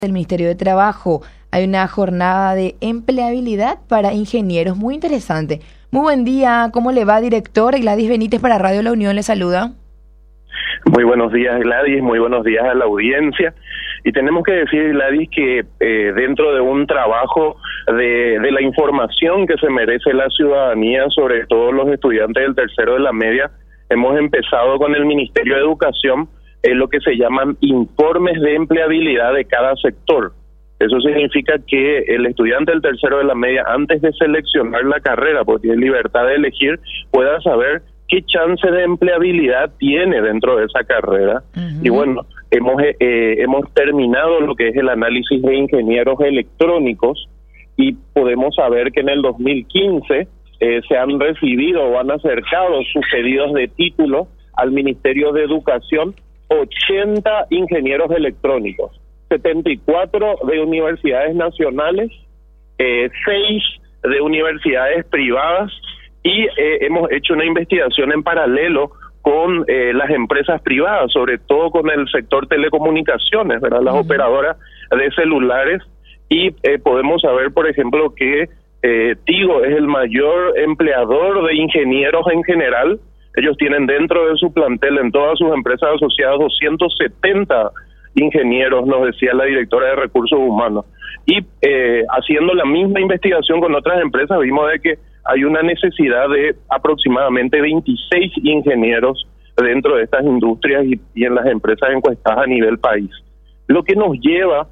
del Ministerio de Trabajo. Hay una jornada de empleabilidad para ingenieros muy interesante. Muy buen día, ¿cómo le va, director? Gladys Benítez para Radio La Unión le saluda. Muy buenos días, Gladys, muy buenos días a la audiencia. Y tenemos que decir, Gladys, que dentro de un trabajo de la información que se merece la ciudadanía, sobre todo los estudiantes del tercero de la media, hemos empezado con el Ministerio de Educación lo que se llaman informes de empleabilidad de cada sector. Eso significa que el estudiante del tercero de la media, antes de seleccionar la carrera, porque tiene libertad de elegir, pueda saber qué chance de empleabilidad tiene dentro de esa carrera. Y bueno, hemos terminado lo que es el análisis de ingenieros electrónicos y podemos saber que en el 2015 se han recibido o han acercado sus pedidos de título al Ministerio de Educación 80 ingenieros electrónicos, 74 de universidades nacionales, 6 de universidades privadas, y hemos hecho una investigación en paralelo con las empresas privadas, sobre todo con el sector telecomunicaciones, ¿verdad? Las operadoras de celulares, y podemos saber, por ejemplo, que Tigo es el mayor empleador de ingenieros en general. Ellos tienen dentro de su plantel, en todas sus empresas asociadas, 270 ingenieros, nos decía la directora de Recursos Humanos. Y haciendo la misma investigación con otras empresas, vimos de que hay una necesidad de aproximadamente 26 ingenieros dentro de estas industrias y en las empresas encuestadas a nivel país. Lo que nos lleva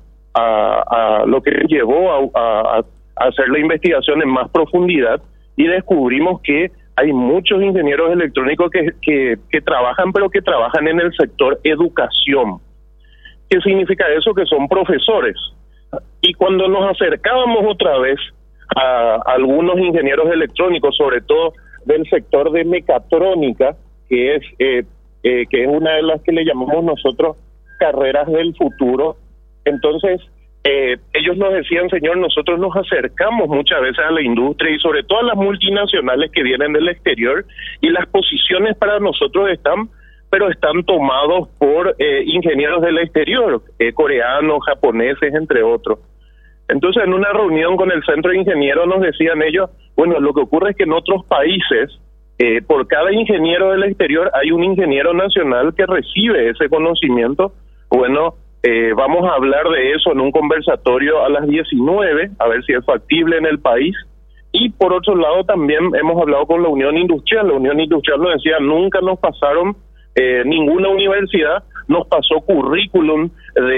lo que llevó a hacer la investigación en más profundidad, y descubrimos que hay muchos ingenieros electrónicos que trabajan, pero que trabajan en el sector educación. ¿Qué significa eso? Que son profesores. Y cuando nos acercábamos otra vez a algunos ingenieros electrónicos, sobre todo del sector de mecatrónica, que es una de las que le llamamos nosotros carreras del futuro, entonces ellos nos decían, señor, nosotros nos acercamos muchas veces a la industria y sobre todo a las multinacionales que vienen del exterior, y las posiciones para nosotros están tomados por ingenieros del exterior, coreanos, japoneses, entre otros. Entonces, en una reunión con el Centro de Ingenieros nos decían ellos, bueno, lo que ocurre es que en otros países, por cada ingeniero del exterior hay un ingeniero nacional que recibe ese conocimiento. Bueno, vamos a hablar de eso en un conversatorio a las 19, a ver si es factible en el país. Y por otro lado también hemos hablado con la Unión Industrial. La Unión Industrial nos decía, nunca nos pasaron, ninguna universidad nos pasó currículum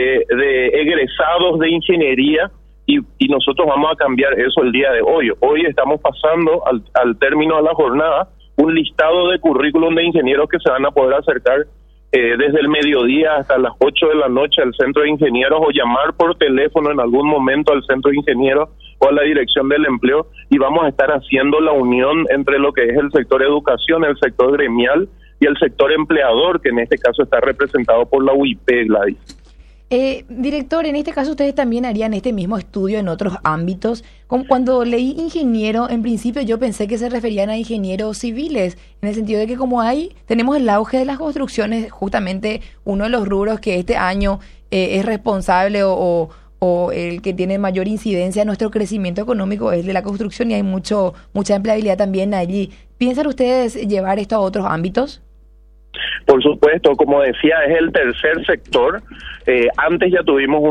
de egresados de ingeniería, y nosotros vamos a cambiar eso el día de hoy. Hoy estamos pasando al término de la jornada un listado de currículum de ingenieros que se van a poder acercar desde el mediodía hasta las 8 de la noche al Centro de Ingenieros, o llamar por teléfono en algún momento al Centro de Ingenieros o a la Dirección del Empleo, y vamos a estar haciendo la unión entre lo que es el sector educación, el sector gremial y el sector empleador, que en este caso está representado por la UIP, Gladys. Director, en este caso ustedes también harían este mismo estudio en otros ámbitos. Como cuando leí ingeniero, en principio yo pensé que se referían a ingenieros civiles, en el sentido de que como tenemos el auge de las construcciones, justamente uno de los rubros que este año es responsable o el que tiene mayor incidencia en nuestro crecimiento económico es de la construcción, y hay mucha empleabilidad también allí. ¿Piensan ustedes llevar esto a otros ámbitos? Por supuesto, como decía, es el tercer sector. Antes ya tuvimos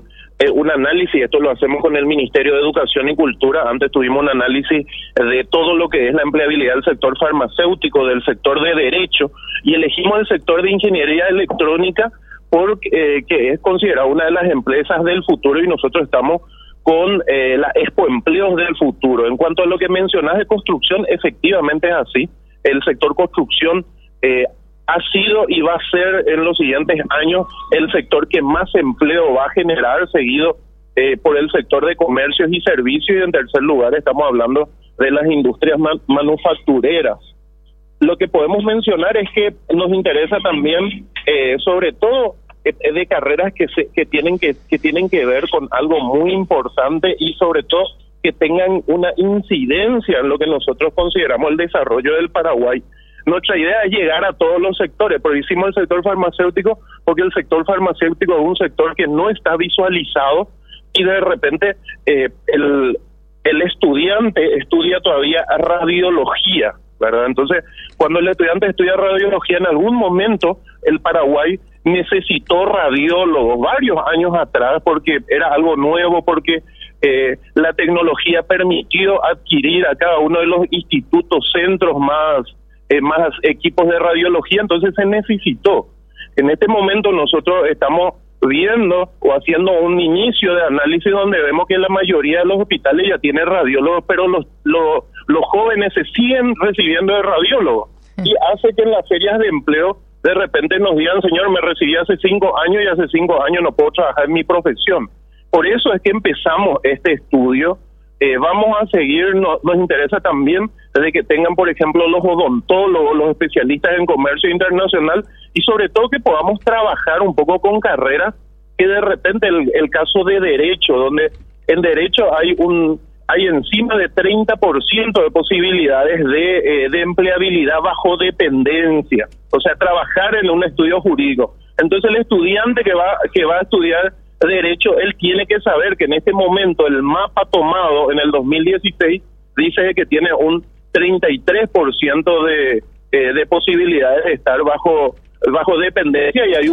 un análisis, esto lo hacemos con el Ministerio de Educación y Cultura. Antes tuvimos un análisis de todo lo que es la empleabilidad del sector farmacéutico, del sector de derecho, y elegimos el sector de ingeniería electrónica porque que es considerado una de las empresas del futuro, y nosotros estamos con la Expo Empleos del Futuro. En cuanto a lo que mencionas de construcción, efectivamente es así. El sector construcción ha sido y va a ser en los siguientes años el sector que más empleo va a generar, seguido por el sector de comercios y servicios, y en tercer lugar estamos hablando de las industrias manufactureras. Lo que podemos mencionar es que nos interesa también, sobre todo, de carreras que tienen que ver con algo muy importante, y sobre todo que tengan una incidencia en lo que nosotros consideramos el desarrollo del Paraguay. nuestra idea es llegar a todos los sectores, pero hicimos el sector farmacéutico porque el sector farmacéutico es un sector que no está visualizado y de repente el estudiante estudia todavía radiología, ¿verdad? Entonces, cuando el estudiante estudia radiología, en algún momento el Paraguay necesitó radiólogos varios años atrás porque era algo nuevo, porque la tecnología permitió adquirir a cada uno de los institutos, centros más equipos de radiología, entonces se necesitó. En este momento nosotros estamos viendo o haciendo un inicio de análisis donde vemos que la mayoría de los hospitales ya tienen radiólogos, pero los jóvenes se siguen recibiendo de radiólogos y hace que en las ferias de empleo de repente nos digan, señor, me recibí hace 5 años y hace 5 años no puedo trabajar en mi profesión. Por eso es que empezamos este estudio. Vamos a seguir, nos interesa también de que tengan, por ejemplo, los odontólogos, los especialistas en comercio internacional y sobre todo que podamos trabajar un poco con carreras que de repente el caso de derecho, donde en derecho hay encima de 30% de posibilidades de empleabilidad bajo dependencia, o sea, trabajar en un estudio jurídico. Entonces el estudiante que va a estudiar derecho, él tiene que saber que en este momento el mapa tomado en el 2016 dice que tiene un 33% de posibilidades de estar bajo dependencia y hay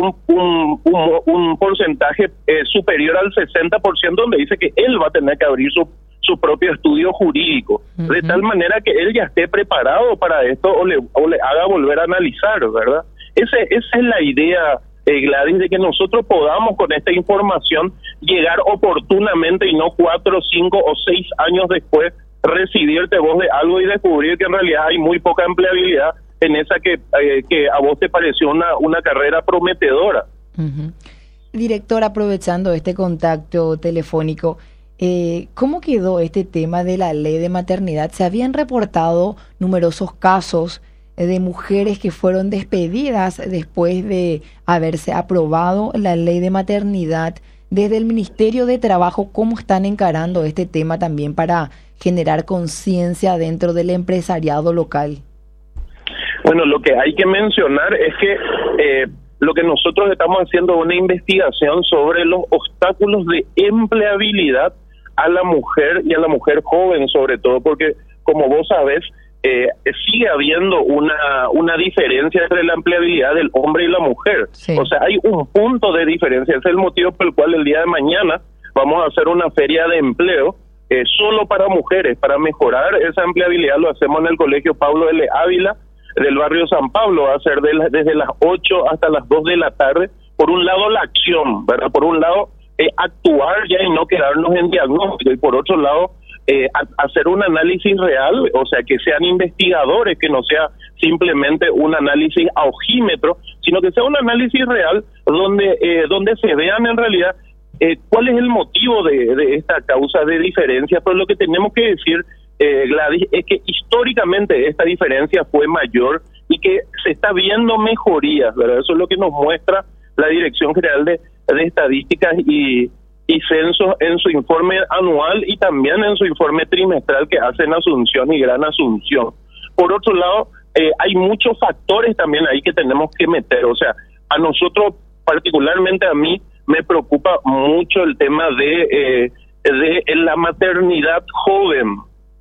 un porcentaje superior al 60% donde dice que él va a tener que abrir su propio estudio jurídico, de tal manera que él ya esté preparado para esto o le haga volver a analizar, ¿verdad? Esa es la idea, Gladys, de que nosotros podamos con esta información llegar oportunamente y no 4, 5 o 6 años después recibirte vos de algo y descubrir que en realidad hay muy poca empleabilidad en esa que a vos te pareció una carrera prometedora. Director, aprovechando este contacto telefónico, ¿cómo quedó este tema de la ley de maternidad? Se habían reportado numerosos casos de mujeres que fueron despedidas después de haberse aprobado la ley de maternidad. Desde el Ministerio de Trabajo, ¿cómo están encarando este tema también para generar conciencia dentro del empresariado local? Bueno, lo que hay que mencionar es que lo que nosotros estamos haciendo es una investigación sobre los obstáculos de empleabilidad a la mujer y a la mujer joven, sobre todo porque, como vos sabés, sigue habiendo una diferencia entre la empleabilidad del hombre y la mujer. Sí. O sea, hay un punto de diferencia. Ese es el motivo por el cual el día de mañana vamos a hacer una feria de empleo solo para mujeres, para mejorar esa empleabilidad. Lo hacemos en el Colegio Pablo L. Ávila del barrio San Pablo. Va a ser desde las 8 hasta las 2 de la tarde. Por un lado, la acción, ¿verdad? Por un lado, actuar ya y no quedarnos en diagnóstico. Y por otro lado, hacer un análisis real, o sea, que sean investigadores, que no sea simplemente un análisis a ojímetro, sino que sea un análisis real donde se vean en realidad cuál es el motivo de esta causa de diferencia. Pero lo que tenemos que decir, Gladys, es que históricamente esta diferencia fue mayor y que se está viendo mejorías, ¿verdad? Eso es lo que nos muestra la Dirección General de Estadísticas y Censos en su informe anual y también en su informe trimestral que hacen Asunción y Gran Asunción. Por otro lado, hay muchos factores también ahí que tenemos que meter. O sea, a nosotros, particularmente a mí, me preocupa mucho el tema de la maternidad joven.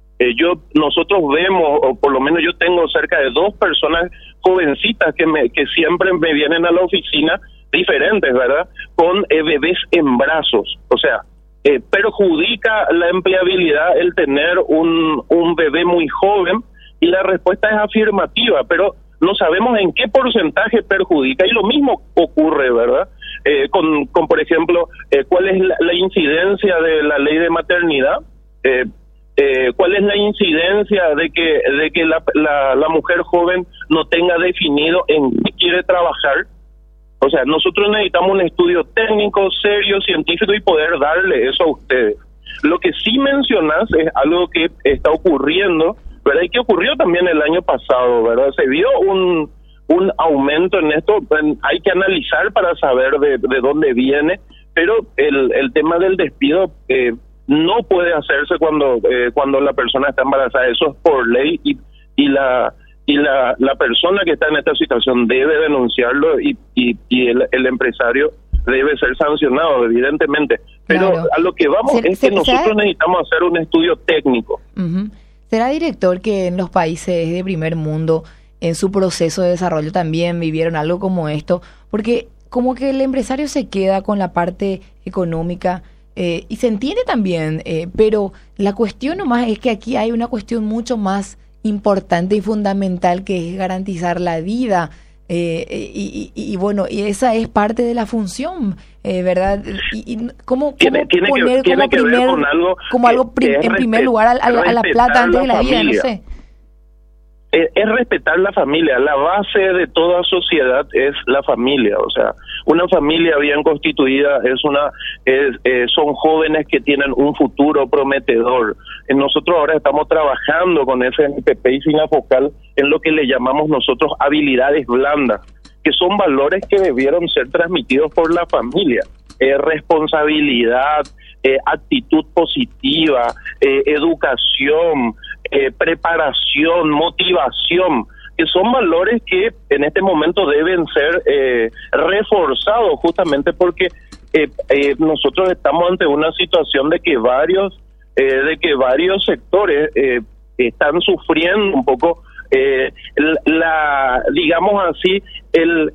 Nosotros vemos, o por lo menos yo tengo cerca de 2 personas jovencitas que siempre me vienen a la oficina, diferentes, ¿verdad?, con bebés en brazos. O sea, perjudica la empleabilidad el tener un bebé muy joven, y la respuesta es afirmativa, pero no sabemos en qué porcentaje perjudica, y lo mismo ocurre, ¿verdad?, con por ejemplo, cuál es la incidencia de la ley de maternidad, cuál es la incidencia de que la mujer joven no tenga definido en qué quiere trabajar. O sea, nosotros necesitamos un estudio técnico, serio, científico y poder darle eso a ustedes. Lo que sí mencionás es algo que está ocurriendo, ¿verdad? Y que ocurrió también el año pasado, ¿verdad? Se vio un aumento en esto. Hay que analizar para saber de dónde viene, pero el tema del despido no puede hacerse cuando la persona está embarazada. Eso es por ley y la persona que está en esta situación debe denunciarlo y el empresario debe ser sancionado, evidentemente. Pero claro. A lo que vamos es que nosotros necesitamos hacer un estudio técnico. ¿Será, director, que en los países de primer mundo, en su proceso de desarrollo también vivieron algo como esto? Porque como que el empresario se queda con la parte económica y se entiende también, pero la cuestión nomás es que aquí hay una cuestión mucho más importante y fundamental, que es garantizar la vida. Y bueno, y esa es parte de la función, ¿verdad? Y ¿cómo poner como algo en primer lugar a la plata antes de la vida? No sé. Es respetar la familia. La base de toda sociedad es la familia. O sea, una familia bien constituida son jóvenes que tienen un futuro prometedor. Nosotros ahora estamos trabajando con SNPP y Sinafocal en lo que le llamamos nosotros habilidades blandas, que son valores que debieron ser transmitidos por la familia. Responsabilidad, actitud positiva, educación, preparación, motivación, que son valores que en este momento deben ser reforzados, justamente porque nosotros estamos ante una situación de que varios sectores están sufriendo un poco digamos así, el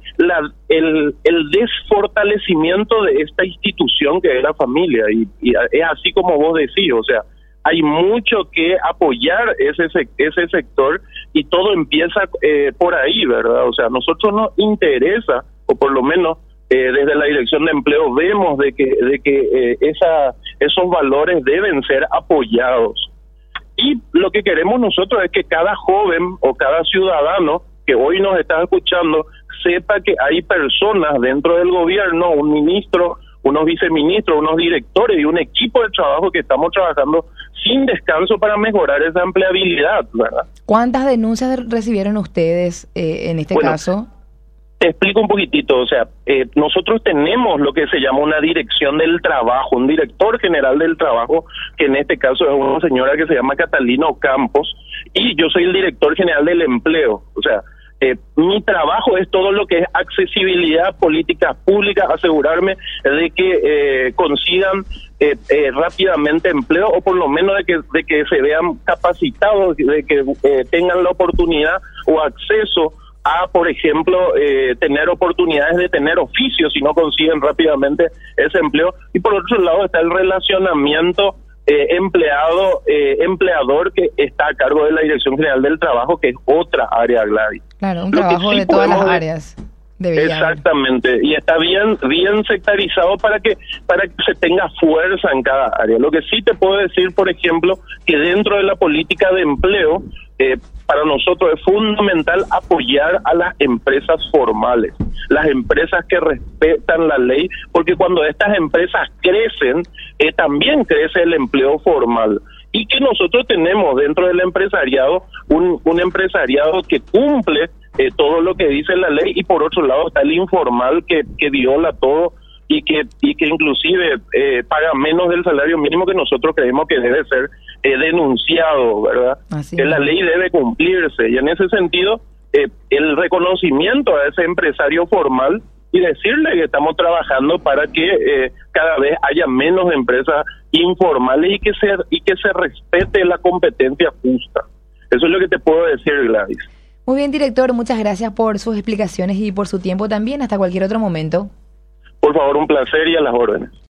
desfortalecimiento de esta institución que es la familia, y es así como vos decís, o sea, hay mucho que apoyar ese sector, y todo empieza por ahí, ¿verdad? O sea, a nosotros nos interesa, o por lo menos desde la Dirección de Empleo vemos de que esos valores deben ser apoyados. Y lo que queremos nosotros es que cada joven o cada ciudadano que hoy nos está escuchando sepa que hay personas dentro del gobierno, un ministro, unos viceministros, unos directores y un equipo de trabajo que estamos trabajando sin descanso para mejorar esa empleabilidad, ¿verdad? ¿Cuántas denuncias recibieron ustedes en este caso? Te explico un poquitito, o sea, nosotros tenemos lo que se llama una dirección del trabajo, un director general del trabajo, que en este caso es una señora que se llama Catalina Campos, y yo soy el director general del empleo. O sea, mi trabajo es todo lo que es accesibilidad, políticas públicas, asegurarme de que consigan rápidamente empleo, o por lo menos de que se vean capacitados, de que tengan la oportunidad o acceso a, por ejemplo, tener oportunidades de tener oficios si no consiguen rápidamente ese empleo. Y por otro lado está el relacionamiento empleador, que está a cargo de la Dirección General del Trabajo, que es otra área, Gladys. Claro, un trabajo de todas las áreas. Exactamente, y está bien sectarizado para que se tenga fuerza en cada área. Lo que sí te puedo decir, por ejemplo, que dentro de la política de empleo, para nosotros es fundamental apoyar a las empresas formales, las empresas que respetan la ley, porque cuando estas empresas crecen, también crece el empleo formal. Y que nosotros tenemos dentro del empresariado un empresariado que cumple todo lo que dice la ley, y por otro lado está el informal que viola todo y que inclusive paga menos del salario mínimo, que nosotros creemos que debe ser denunciado, ¿verdad? Que la ley debe cumplirse, y en ese sentido el reconocimiento a ese empresario formal y decirle que estamos trabajando para que cada vez haya menos empresas informales y que se respete la competencia justa. Eso es lo que te puedo decir, Gladys. Muy bien, director, muchas gracias por sus explicaciones y por su tiempo también. Hasta cualquier otro momento. Por favor, un placer y a las órdenes.